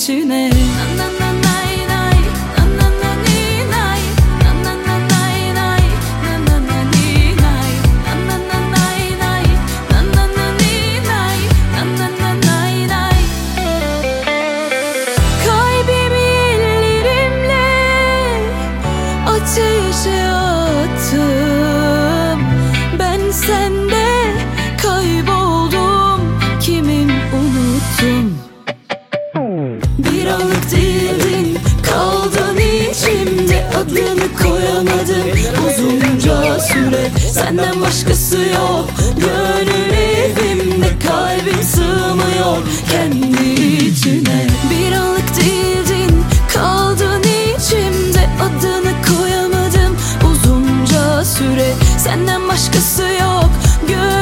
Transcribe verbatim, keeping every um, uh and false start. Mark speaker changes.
Speaker 1: içine. Na na na nay nay, na na na ni nay, na na na nay nay, na na na ni nay, na na na nay nay, na na na ni nay, na na na nay nay. Kalbimi ellerimle ateşe attım. Ben sende kayboldum, kimim unuttum. Bir anlık değildin, kaldın içimde, adını koyamadım uzunca süre. Senden başkası yok gönül evimde, kalbim sığmıyor kendi içine. Bir anlık değildin, kaldın içimde, adını koyamadım uzunca süre. Senden başkası yok gönül